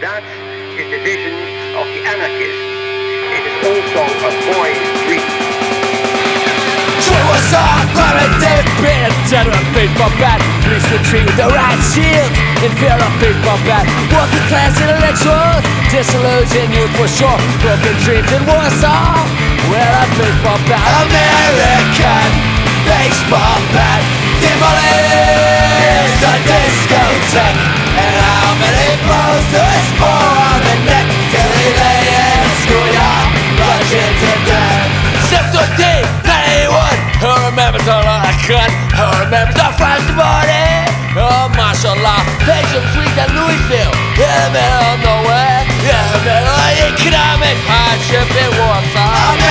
That is the vision of the anarchist. It is also a boy's dream. True was all primitive, being dead with a baseball bat. Police retreat with the right shield in fear of baseball bat. Working class intellectuals, disillusioned youth for sure. Broken dreams in Warsaw, wear a baseball bat. American baseball bat demolished a discotheque. And how many blows to his forearm and neck till he lay in schoolyard, bludgeoned to death. September 91, who remembers all I cut? Who remembers the first morning? Oh, martial law, Patience Week at Louisville, in the middle of nowhere, in the middle of economic hardship in Warsaw.